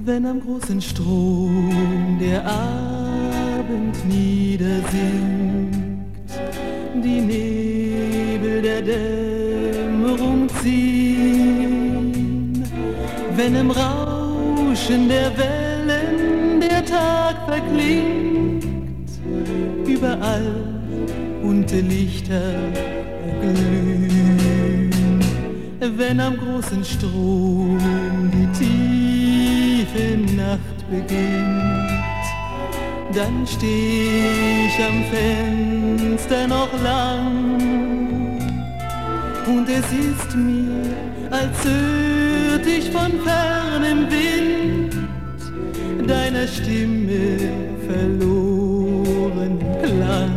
Wenn am großen Strom der Abend niedersinkt, die Nebel der Dämmerung ziehen, wenn im Rauschen der Wellen der Tag verklingt, überall bunte Lichter erglühen, wenn am großen Strom die tiefe Nacht beginnt, dann steh ich am Fenster noch lang und es ist mir, als hört ich von fernem Wind deiner Stimme verloren Klang.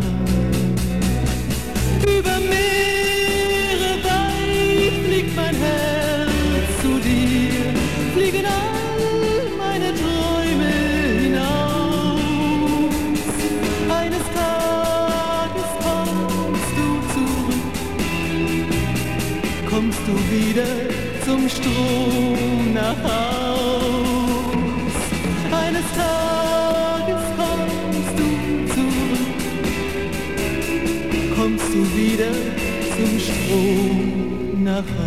Über Meere weit fliegt mein Herz zu dir, fliegen all meine Träume hinaus. Eines Tages kommst du wieder zum Strom nach Haus. Eines Tages kommst du wieder zum Strom nach Haus.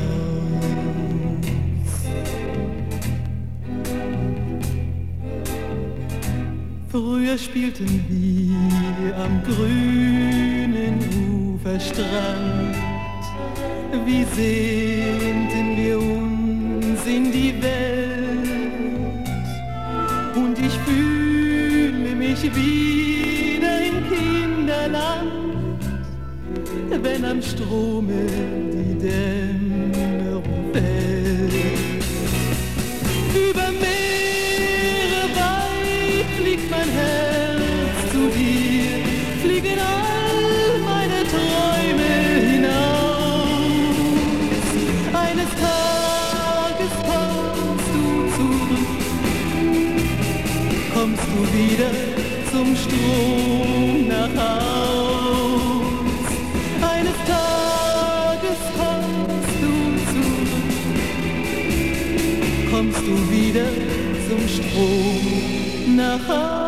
Früher spielten wir am grünen Uferstrand, wie sehnten wir uns in die Welt, und ich fühle mich wieder im Kinderland, wenn am Strome die Dämmerung fällt. Über Meere weit fliegt mein Herz zu dir, fliegen all meine Träume hinaus. Eines Tages kommst du wieder zum Strom nach Haus. Eines Tages kommst du wieder zum Strom nach Haus.